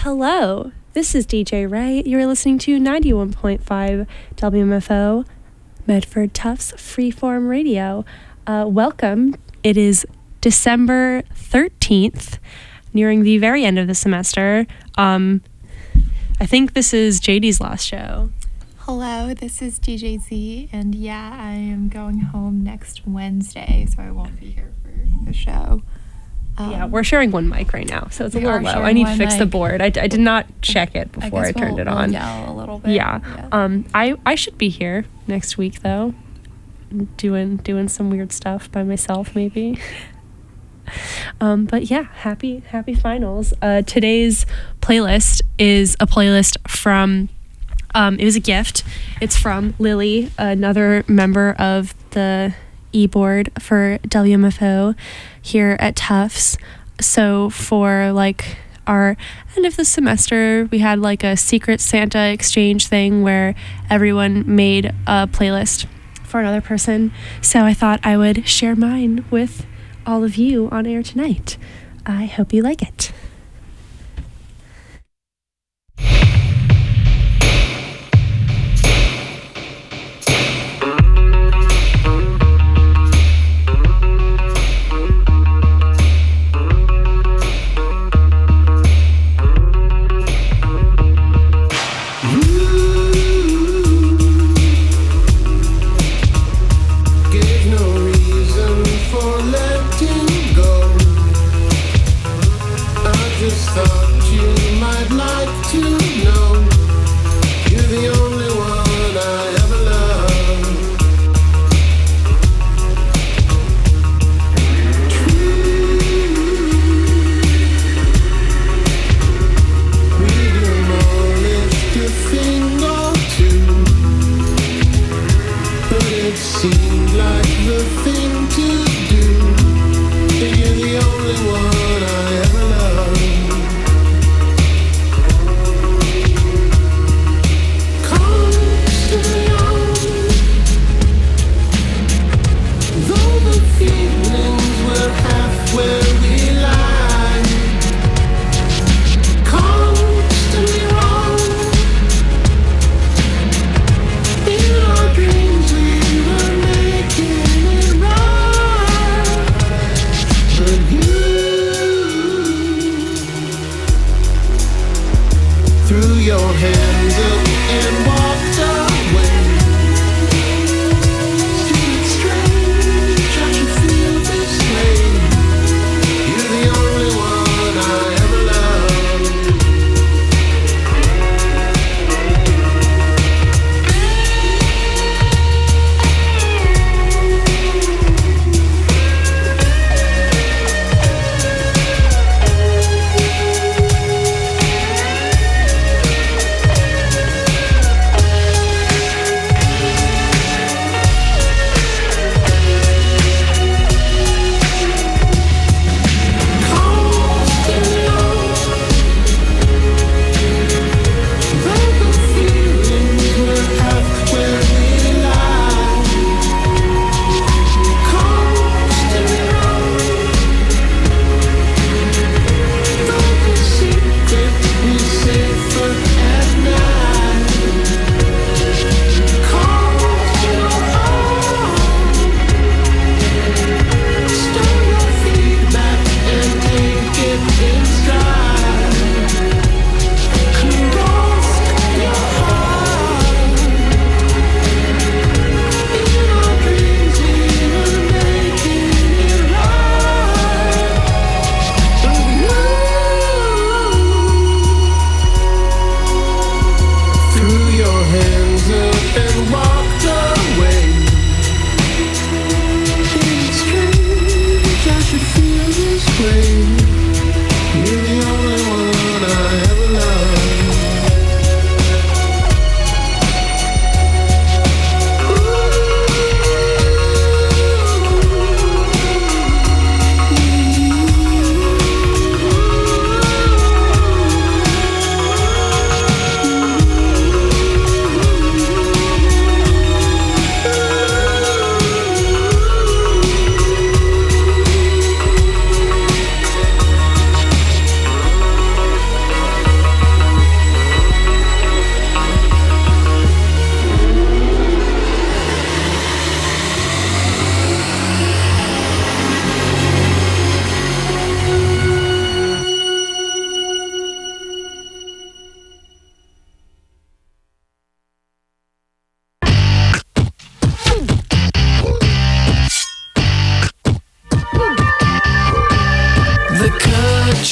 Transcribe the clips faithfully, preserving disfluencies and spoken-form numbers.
Hello, this is D J Ray. You're listening to ninety-one point five W M F O, Medford Tufts Freeform Radio. Uh, welcome. It is December thirteenth, nearing the very end of the semester. Um, I think this is J D's last show. Hello, this is D J Z, and yeah, I am going home next Wednesday, so I won't be here for the show. Um, yeah, we're sharing one mic right now, so it's a little low. I need to fix mic. the board. I, I did not check it before I, I turned we'll, it on. We'll yell a little bit. Yeah. yeah. Um. I I should be here next week though, doing doing some weird stuff by myself maybe. um. But yeah, happy happy finals. Uh. Today's playlist is a playlist from. Um. It was a gift. It's from Lily, another member of the e-board for W M F O here at Tufts. So for like our end of the semester, we had like a secret Santa exchange thing where everyone made a playlist for another person. So I thought I would share mine with all of you on air tonight. I hope you like it.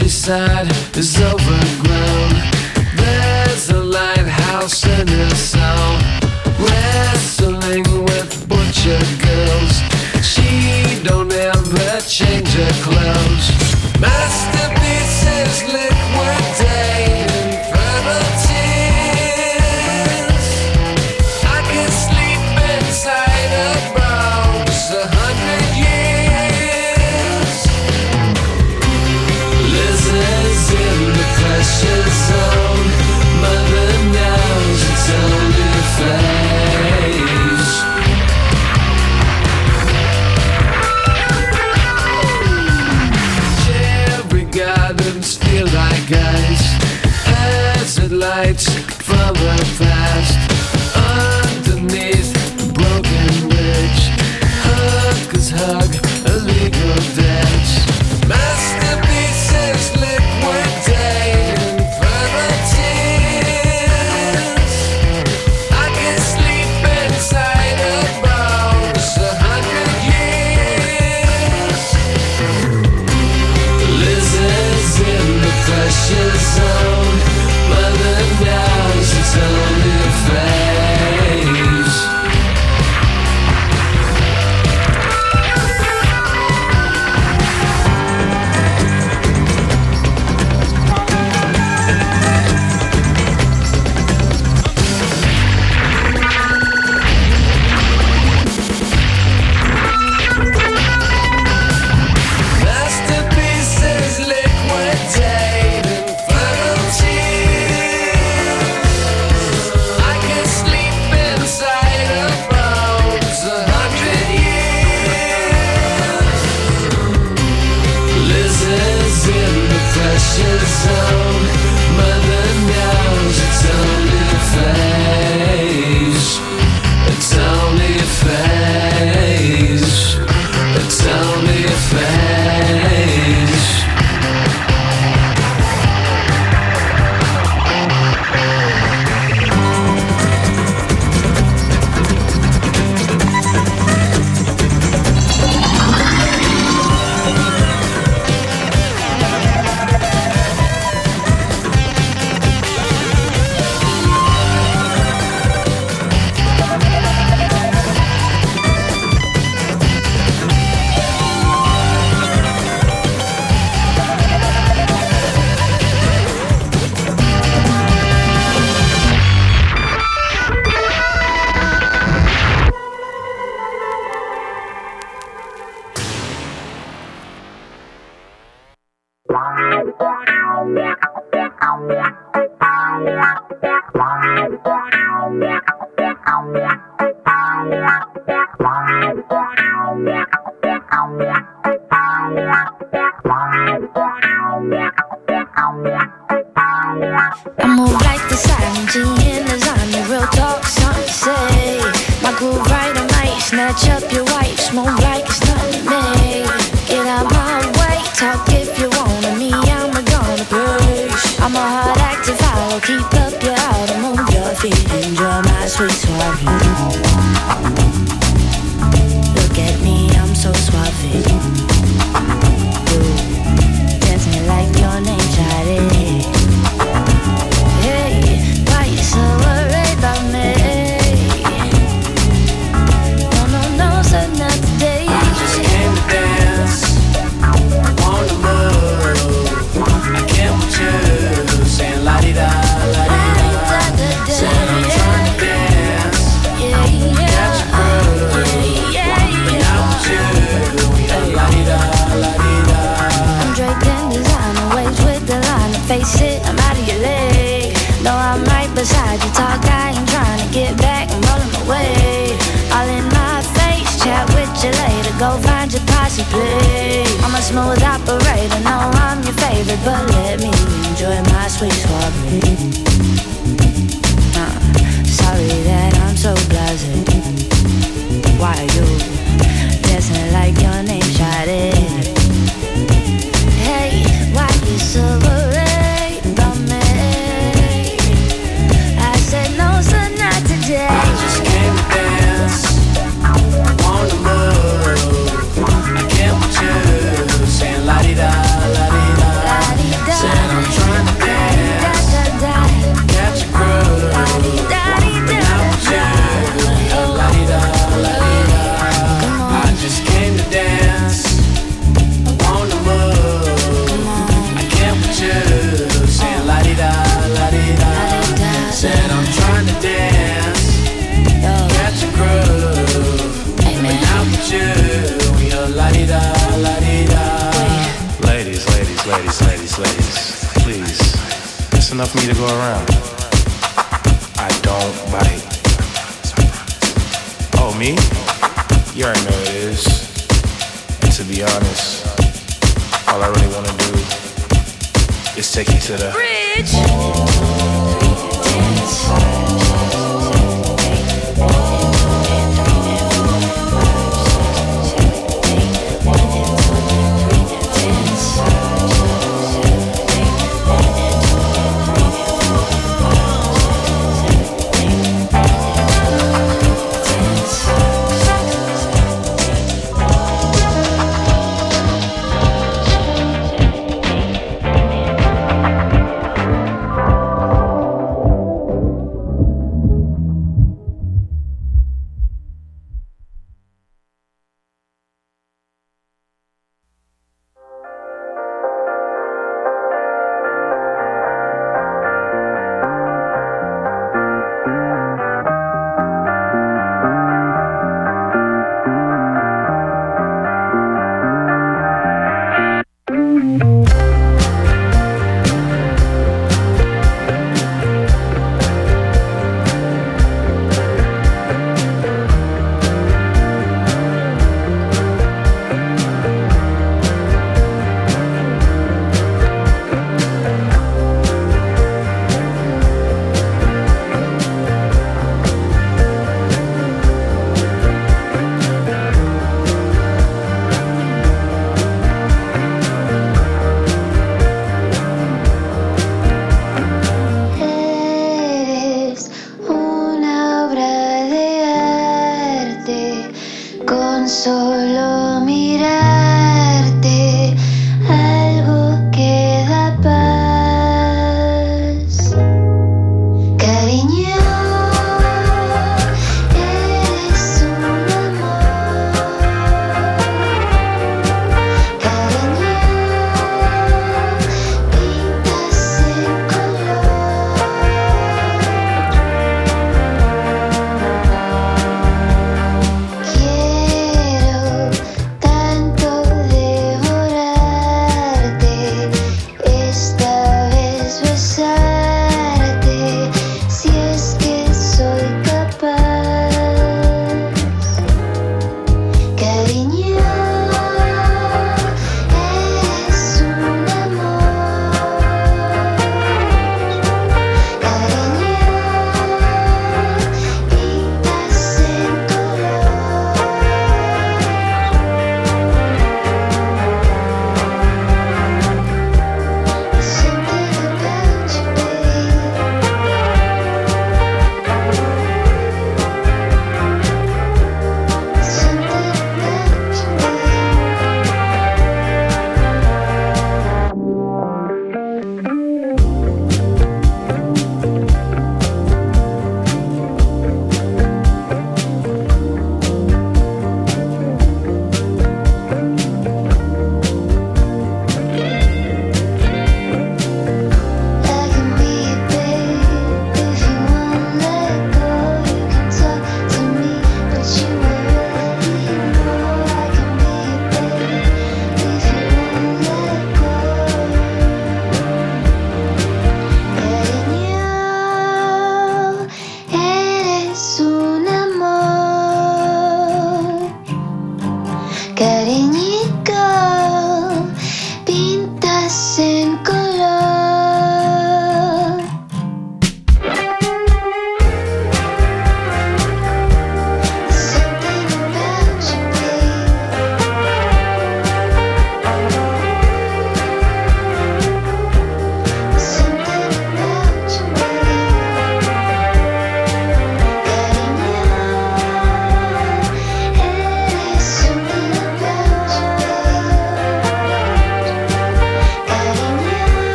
countryside is overgrown. There's a lighthouse in a song, wrestling with butcher girls. She don't ever change her clothes. Masterpieces liquidating fertile tears. I can sleep inside a box a hundred years. Lizards in the pressure zone. Mother knows it's only a phase. Cherry gardens feel like ice. Acid lights from her past. Underneath a broken bridge, hookers hug illegal debts. Masterpieces liquidating fertile tears. I can sleep inside a box a hundred years. Lizards in the pressure zone. Mother knows it's only a phase. Masterpieces liquidating fertile tears. I can sleep inside a box a hundred years. Lizards in the pressure zone. Mother knows it's only a phase. It's only a phase. It's only a phase. I move like the silent G in lasagna, real talk, something to say. My groove right, I might snatch up your wife, smoke like it's nothing to me. Get out my way, talk if you wanna me, I'm gonna push. I'm a hard act to follow, keep up your auto, move your feet, enjoy my sweet suave. Look at me, I'm so suave. Ooh, dancing like your name, shawty. Hey, why you so worried about me? No, no, no, so not today. I just came to dance, on the move. I came with you, saying la-di-da, la-di-da. Saying I'm trying to dance, Yeah, yeah, catch a groove. yeah, But yeah. not with you, we are la-di-da, la-di-da. I'm draped in designer, waves with the line. Face it, I'm out of your league. No, I'm right beside you. Talk, I ain't trying to get back. I'm rolling my way. All in my face, chat with you later. Go find your posse, please. I'm a smooth operator. No, I'm your favorite, but let me enjoy my sweet suave. Uh, sorry that I'm so blasé. Why are you dancing like your name, shawty? Hey, why you so worried about me? I said no, sir, not today. I just came to dance, on the move. I came with you, saying la-di-da, la-di-da. ladies, ladies, ladies, please. It's enough for me to go around. I don't bite. Oh, me? You already know it is. And to be honest, all I really want to do is take you to the bridge.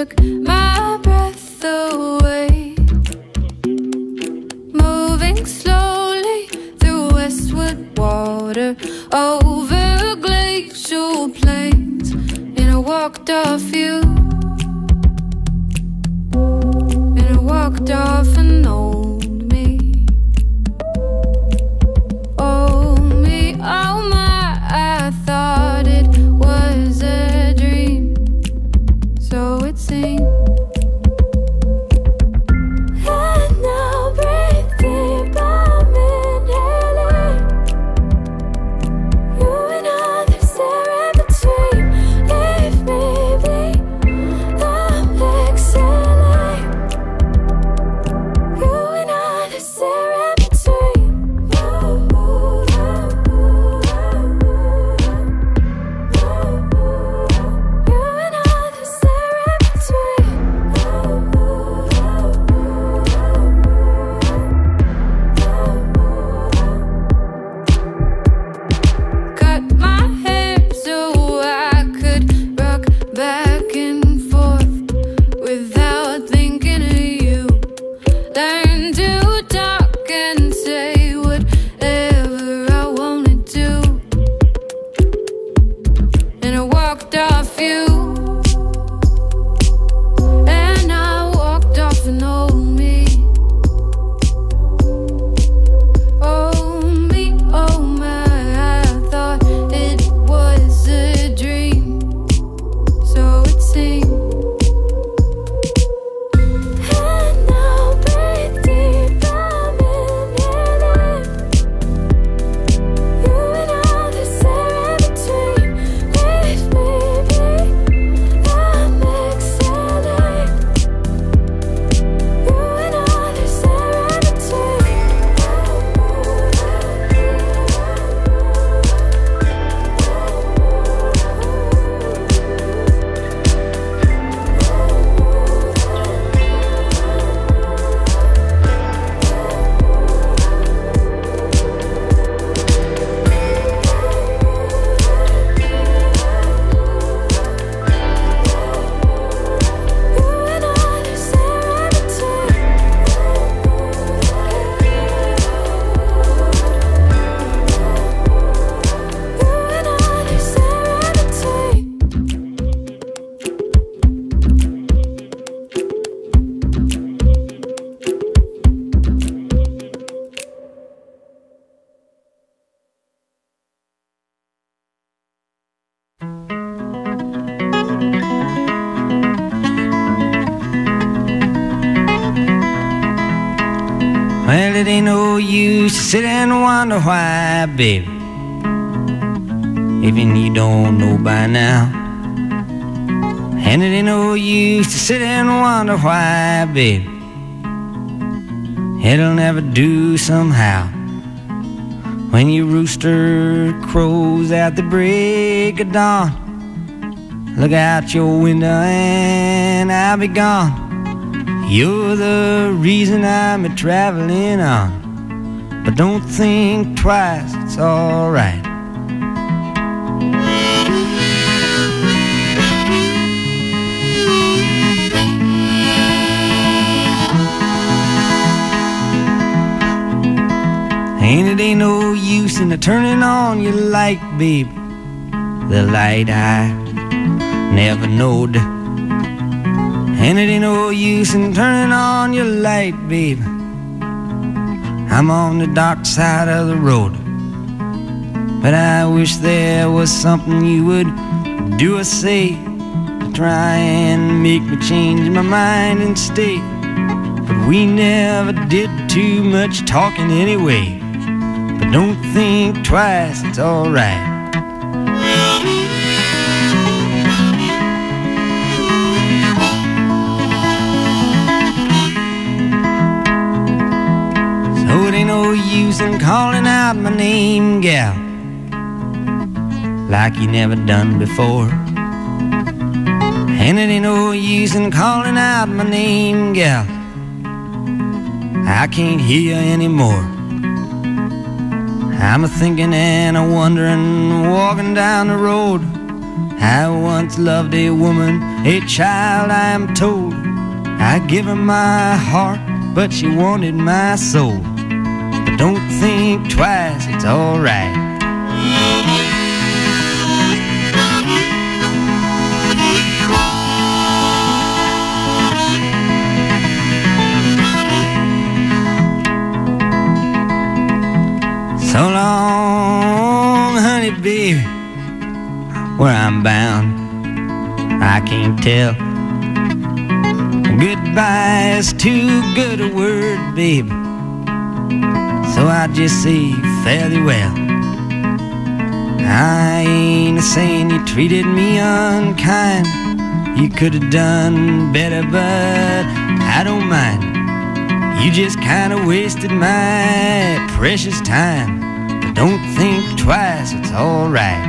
took my breath away. Moving slowly through westward water, over glacial plains, and I walked off you. And I walked off and owned me. Oh me, oh my, I thought it was a dream, so it seemed. And now breathe deep, I'm inhaling. You and others there in between. Leave me be, I'm exhaling. You and others there in between. You and others there in between. Cut my hair so I could rock back and forth without thinking of you. Learn to talk and say whatever I wanted to. And I walked off you. And I walked off and oh me. Oh me, oh my, I thought it was a dream, so it seemed. And now breathe deep, I'm inhaling. You and others there in between. Leave me be, I'm exhaling. You and others there in between. You and others there in between. You and others there in between. Well, it ain't no use to sit and wonder why, baby, even you don't know by now. And it ain't no use to sit and wonder why, baby, it'll never do somehow. When your rooster crows at the break of dawn, look out your window and I'll be gone. You're the reason I'm a-traveling on, but don't think twice, it's alright. And it ain't no use in turning on your light, baby, the light I never knowed. And it ain't no use in turning on your light, baby, I'm on the dark side of the road. But I wish there was something you would do or say to try and make me change my mind and stay. But we never did too much talking anyway. But don't think twice, it's alright. So it ain't no use in calling out my name, gal, like you never done before. And it ain't no use in calling out my name, gal, I can't hear you anymore. I'm a thinking and a wondering, walking down the road, I once loved a woman, a child I am told. I give her my heart, but she wanted my soul. But don't think twice, it's alright. So long, honey, baby, where I'm bound, I can't tell. Goodbye is too good a word, baby, so I just say fare thee well. I ain't saying you treated me unkind. You could have done better, but I don't mind. You just kinda wasted my precious time. But don't think twice, it's alright.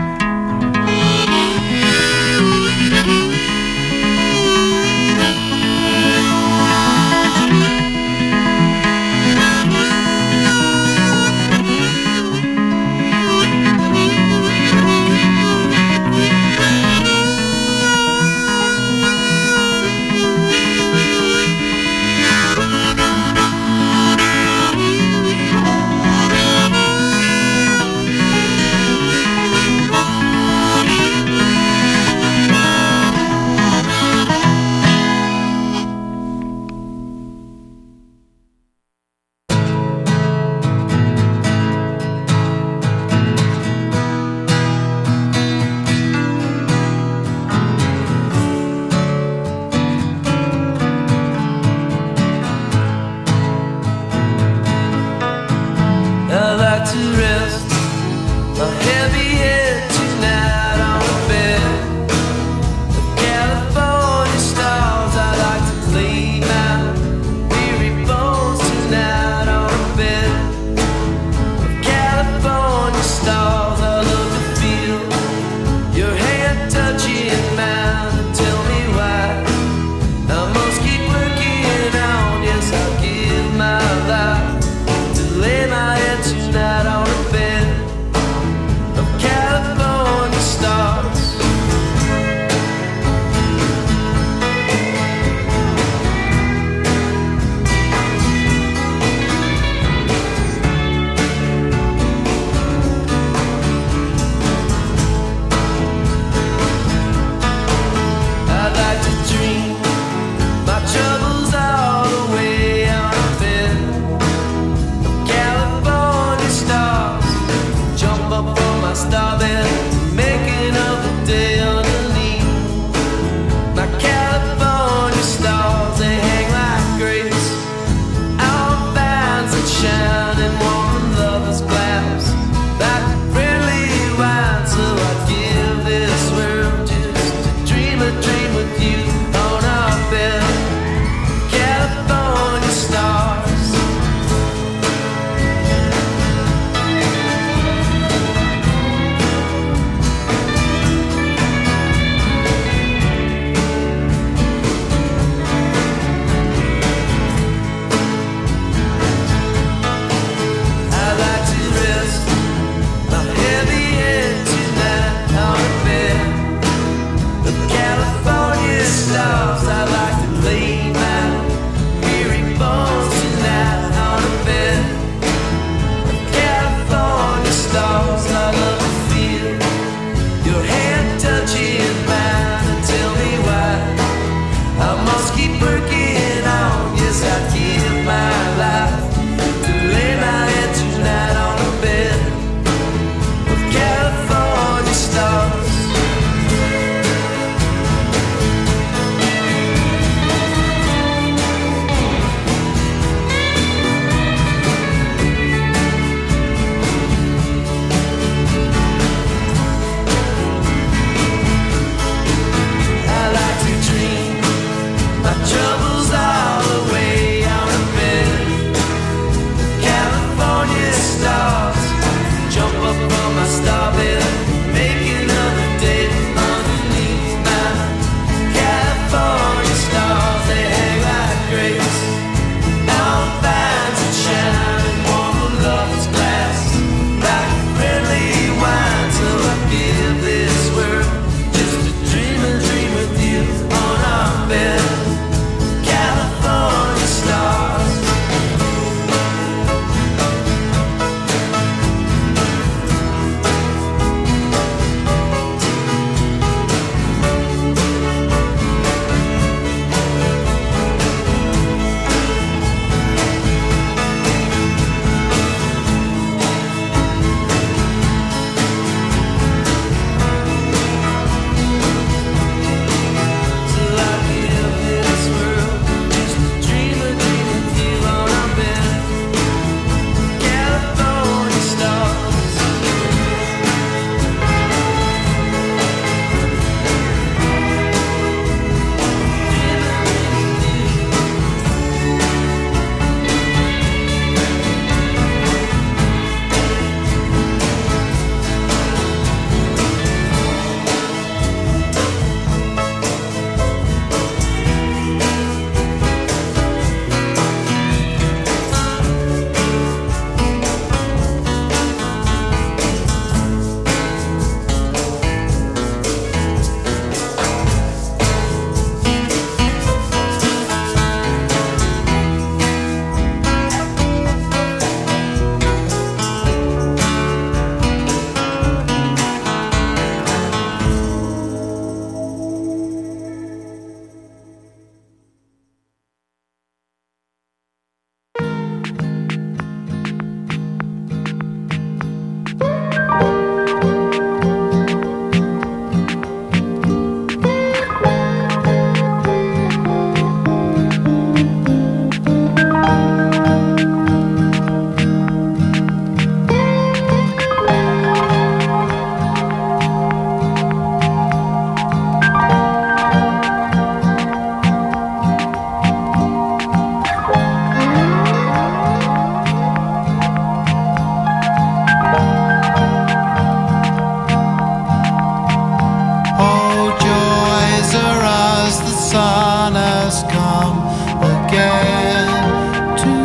again to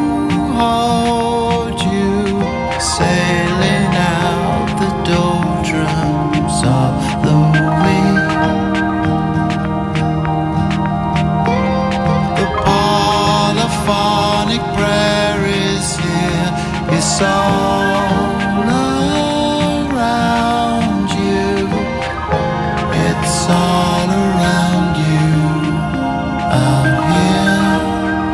hold you, sailing out the doldrums of the week. The polyphonic prayer is here, it's all around you, it's all around you out here.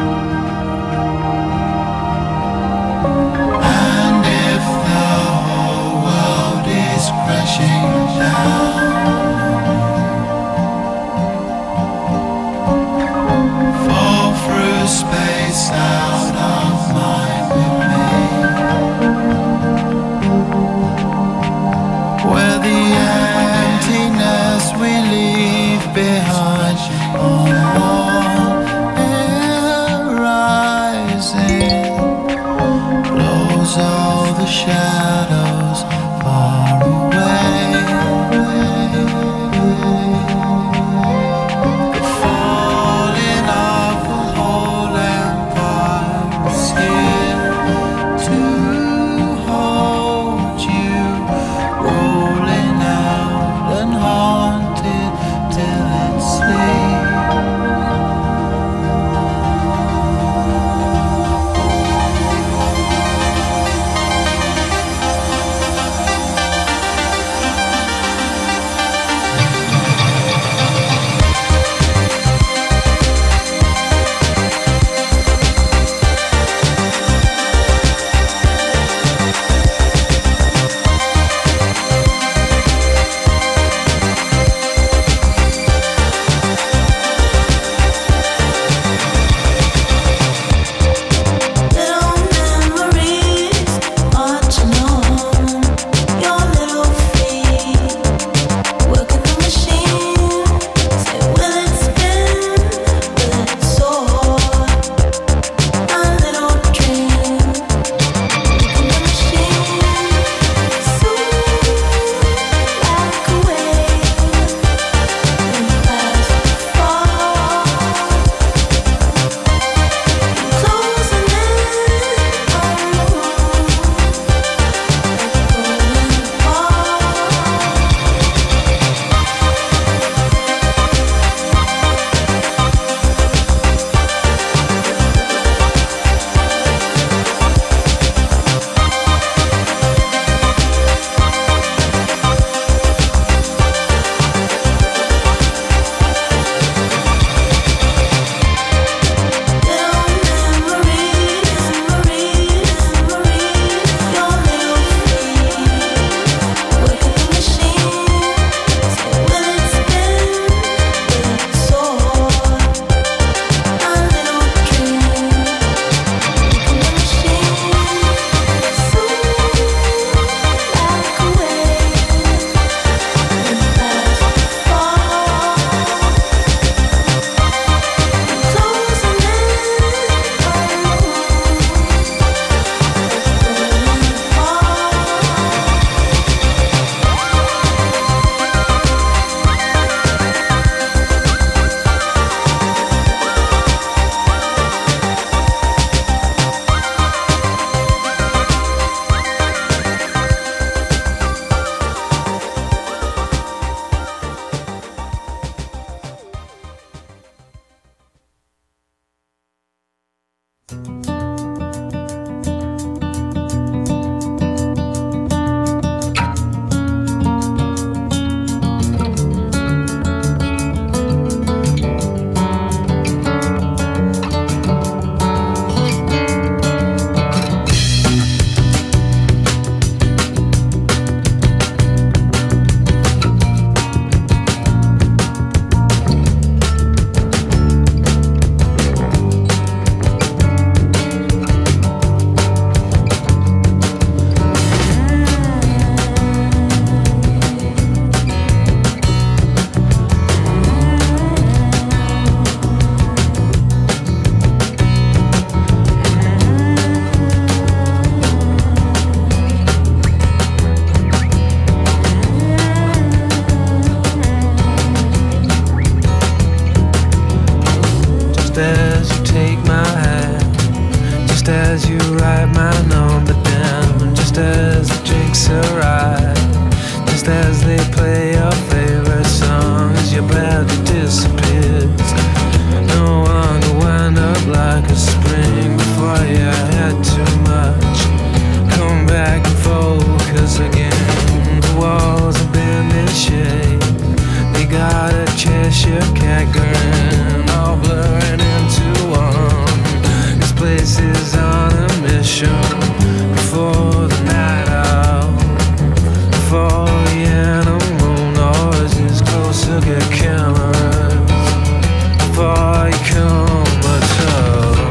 as you take my hand, just as you write my number down, just as the drinks arrive, just as they play your favorite song, as your body disappears. No one could wind up like a spring before you had too much. Come back and focus again. The walls have been in shape. They got a Cheshire cat grin, all blurring into one. This place is on a mission. Before the night out, before the animal noises closer get cameras, before you come a toe.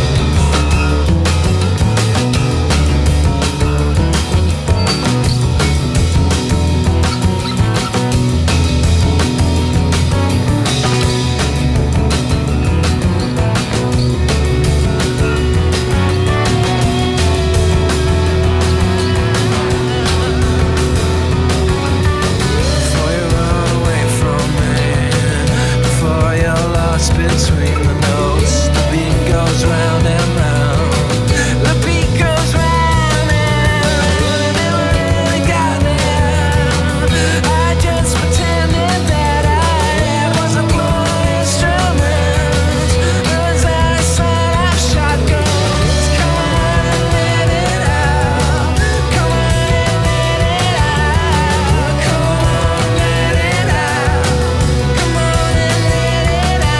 Between the notes, the beat goes round and round. The beat goes round and round. Never really got there. I just pretended that I wasn't playing instruments. As I set up shotguns, come on and let it out. Come on and let it out. Come on, let it out. Come on and let it out.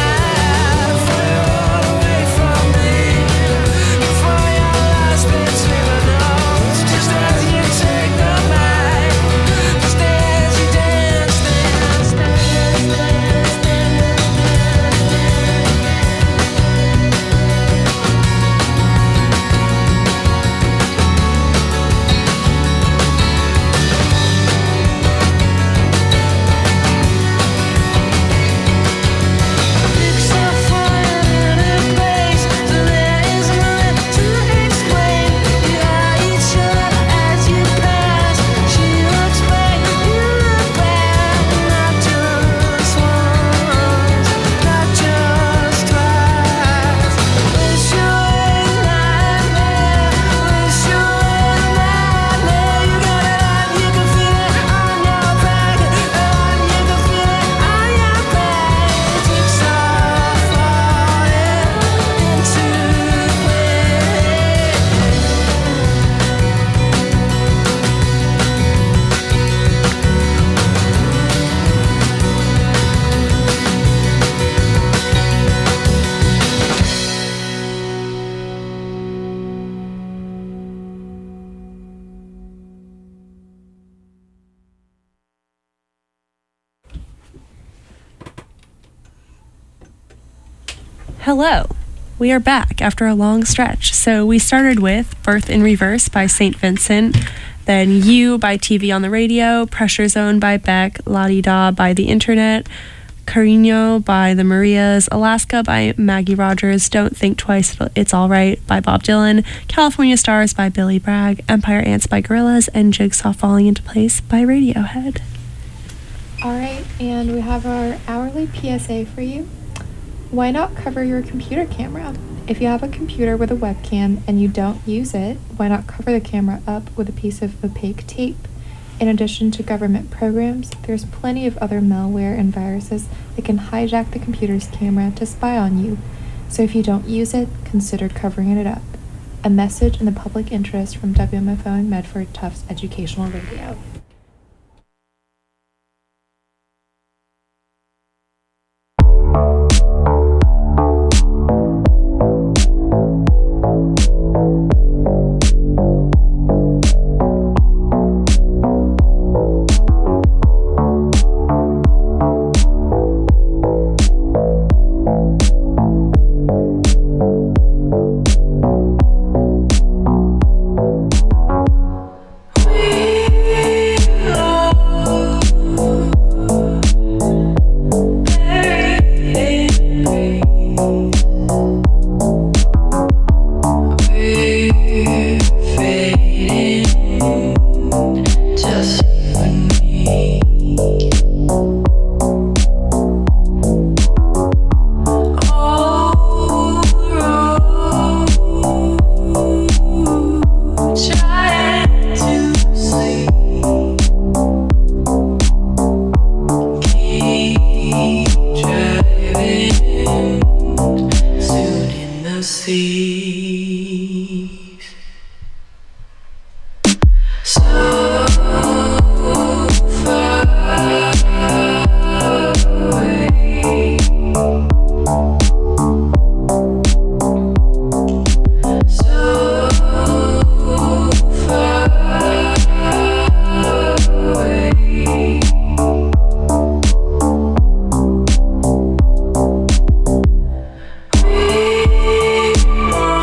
Hello. We are back after a long stretch. So we started with Birth in Reverse by Saint Vincent, then You by T V on the Radio, Pressure Zone by Beck, La Di Da by The Internet, Carino by the Marias, Alaska by Maggie Rogers, Don't Think Twice, It's All Right by Bob Dylan, California Stars by Billy Bragg, Empire Ants by Gorillaz, and Jigsaw Falling Into Place by Radiohead. All right, and we have our hourly P S A for you. Why not cover your computer camera? If you have a computer with a webcam and you don't use it, why not cover the camera up with a piece of opaque tape? In addition to government programs, there's plenty of other malware and viruses that can hijack the computer's camera to spy on you. So if you don't use it, consider covering it up. A message in the public interest from W M F O and Medford Tufts Educational Radio. Oh seas. So far away. So far away. We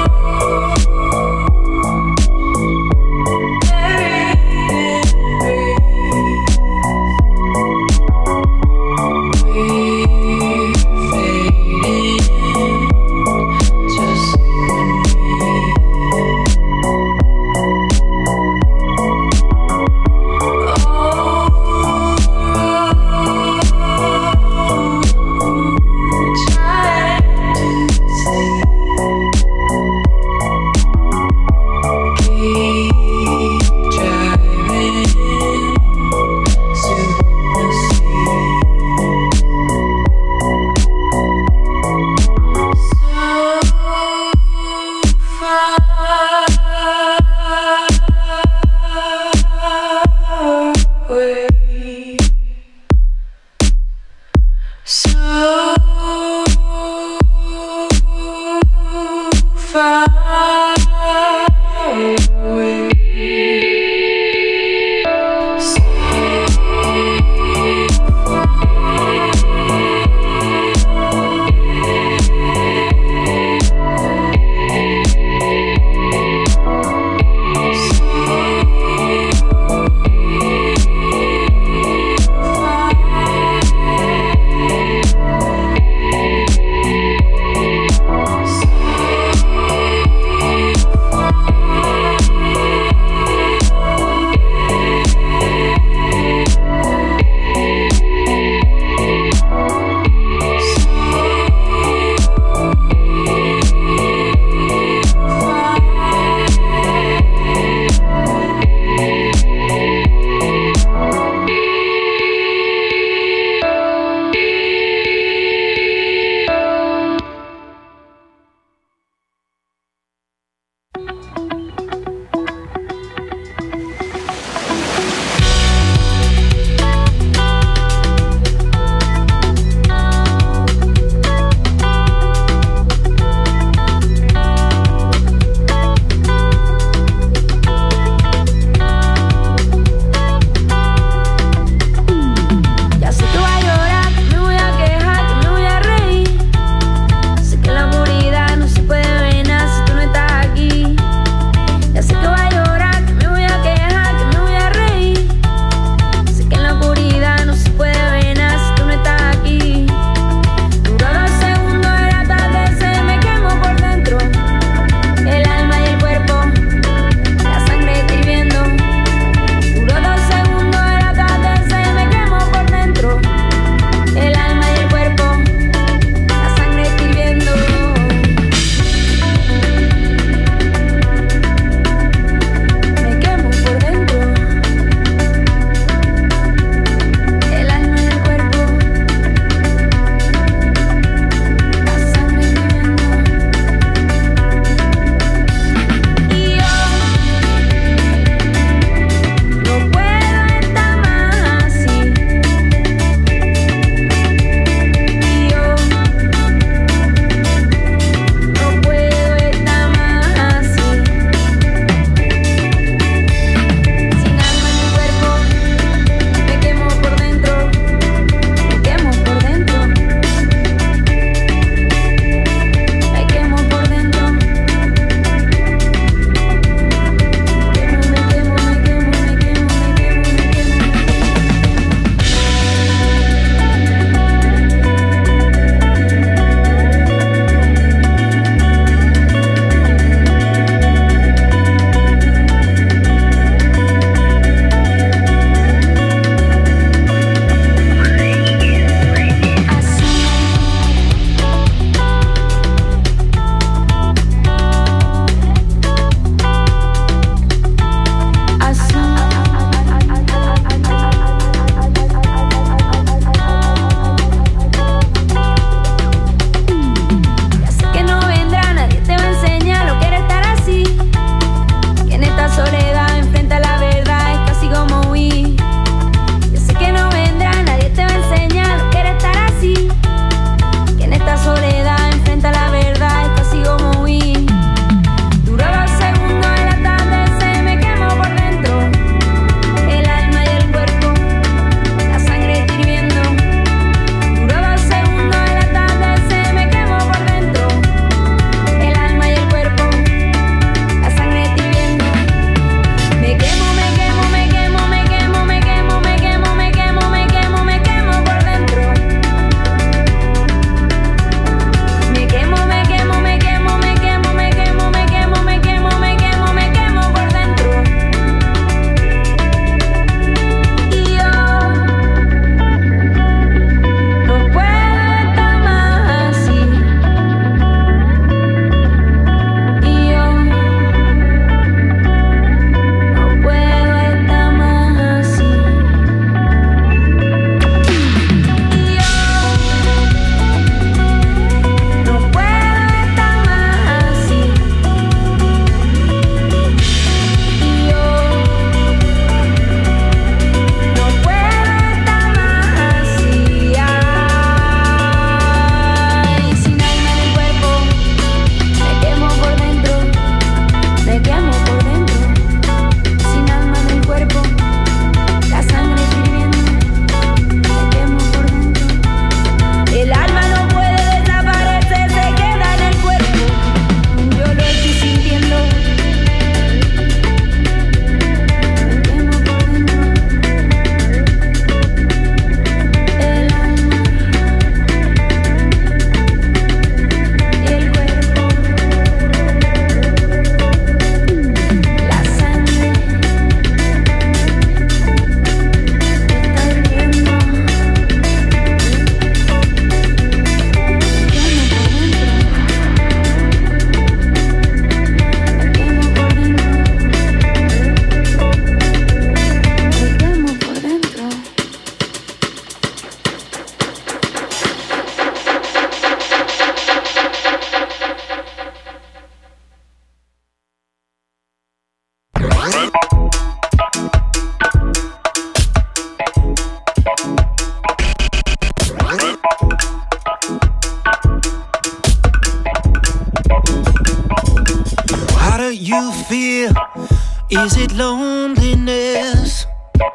you feel? Is it loneliness?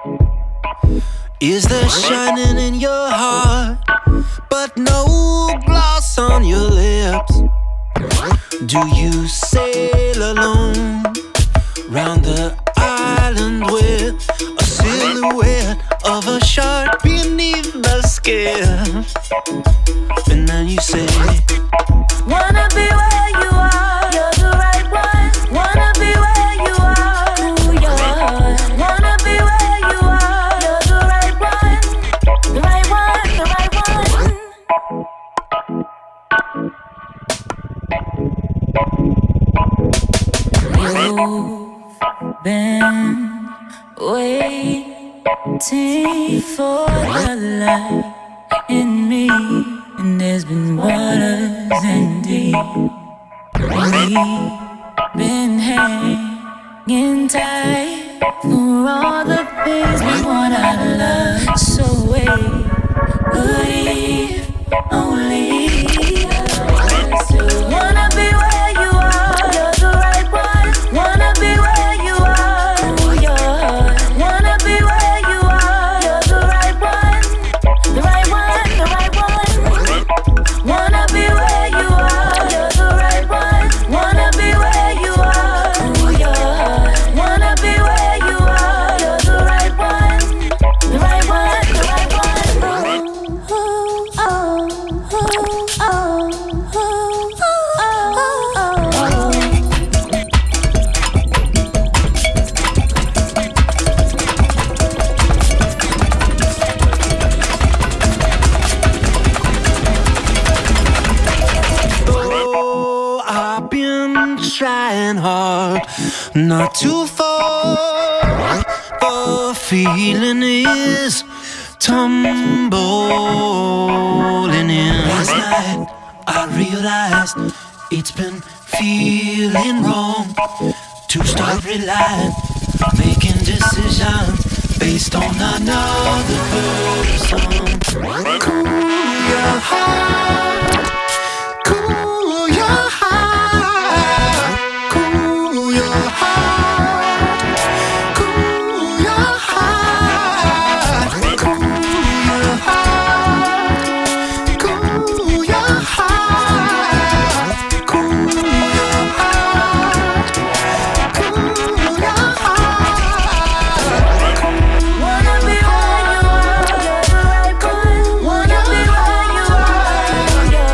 Is there shining in your heart, but no gloss on your lips? Do you sail alone round the island with a silhouette of a shark beneath the skin? And then you say, wanna be where you are, you're the right one. Wanna be where you are, who you are. Wanna be where you are, you're the right one. The right one, the right one. You've been waiting for the light in me, and there's been waters and deep. We've been hanging tight for all the things we want out of love. So wait, believe only us. Wanna be where you are, you're the right one. Wanna be where you are, who you are. Wanna be where you are, you're the right one. The right one, the right one. Wanna be where you are, you're the right one. Wanna be where you are, who you are. Wanna be where you are, you're the right one. The right one, the right one. Oh, oh, oh, oh, oh, oh, oh, oh. oh, I've been trying hard not to fall. The feeling is tumbling in. Last night I realized it's been feeling wrong to start relying, making decisions based on another person. Cool your heart, cool your heart, cool your heart, cool your heart, cool your heart, cool your heart, cool your heart, cool your heart. Wanna be where you are, you're the right one. Wanna be where you are, yeah.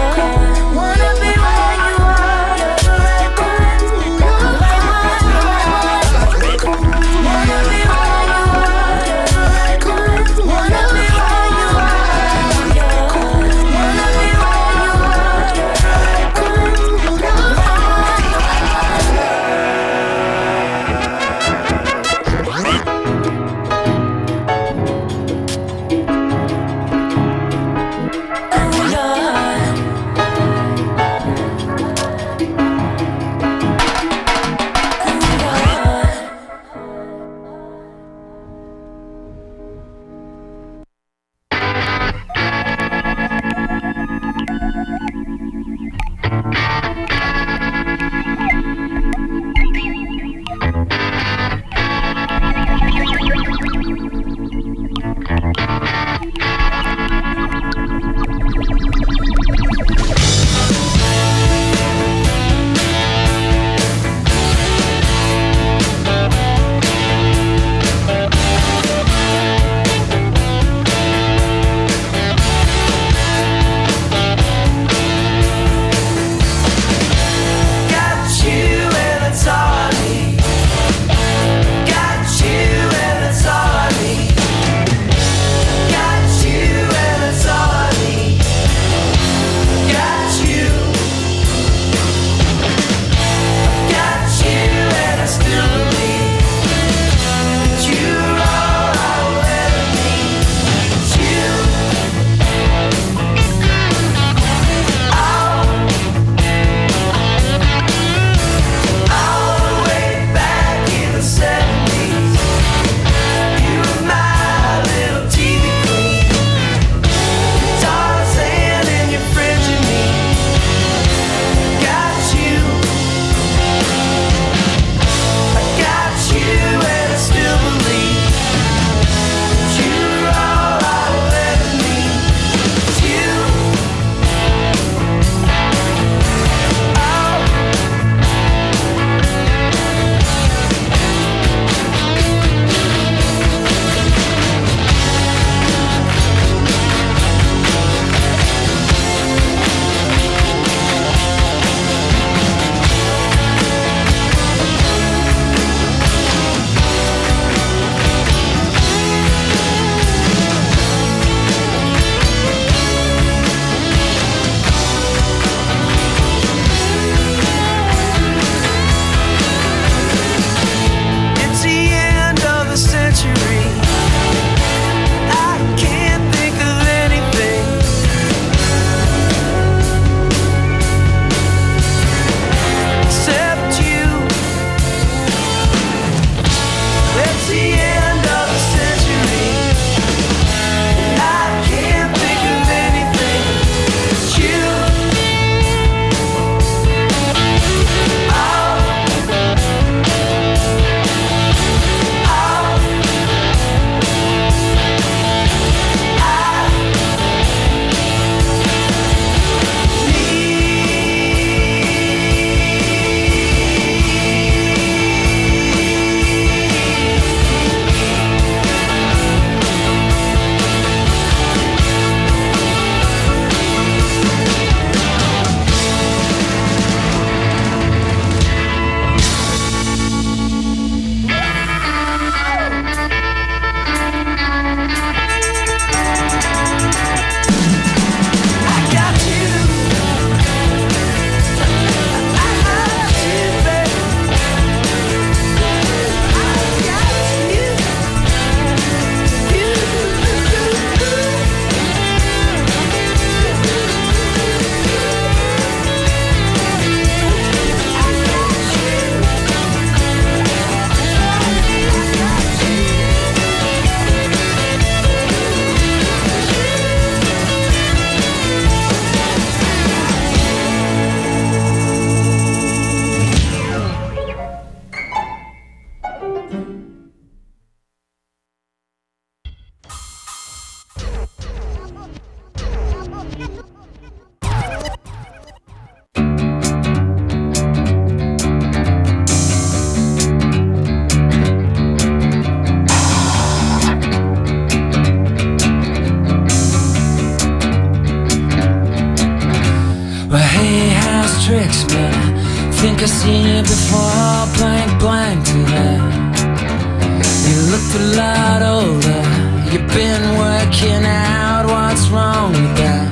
think I seen you before, blank, blank to that. You looked a lot older. You've been working out, what's wrong with that?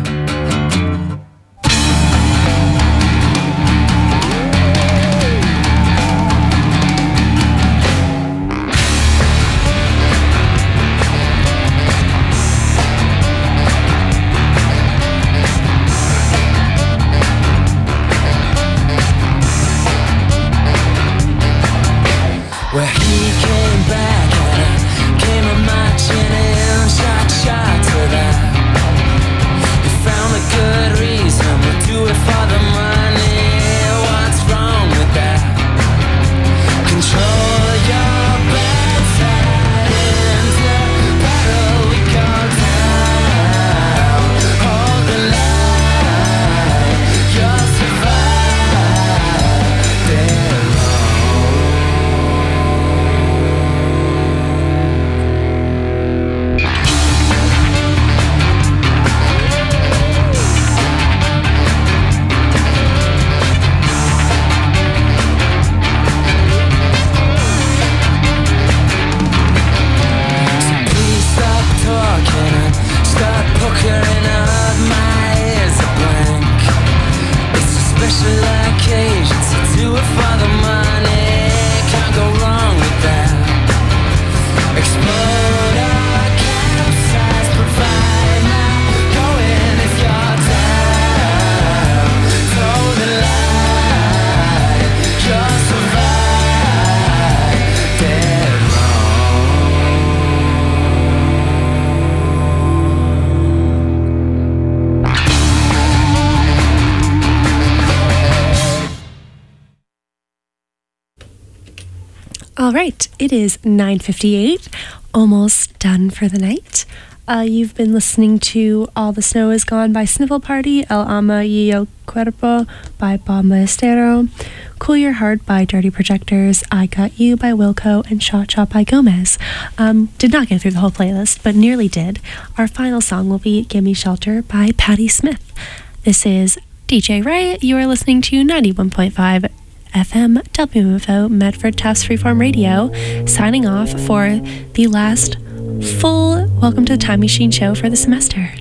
Where he came back and I came a marching in, shot, shot to that. You found a good reason to do it for the money. What's wrong with that? Control your bad side into battle we call down. Hold the line, you'll survive. Dead wrong. Start puckering up, my ears are blank. It's a special occasion, so do it for the money. Can't go wrong with that. Explode or capsize, provide now. Go in if you're down. Toe the line, you'll survive. Dead wrong. All right, it is nine fifty-eight, almost done for the night. Uh, you've been listening to All the Snow Is Gone by Sniffle Party, El Ama y El Cuerpo by Bob Maestro, Cool Your Heart by Dirty Projectors, I Got You by Wilco, and Shot Shot by Gomez. Um, did not get through the whole playlist, but nearly did. Our final song will be Gimme Shelter by Patti Smith. This is D J Ray. You are listening to ninety-one point five F M W M F O Medford Tufts Freeform Radio, signing off for the last full Welcome to the Time Machine show for the semester.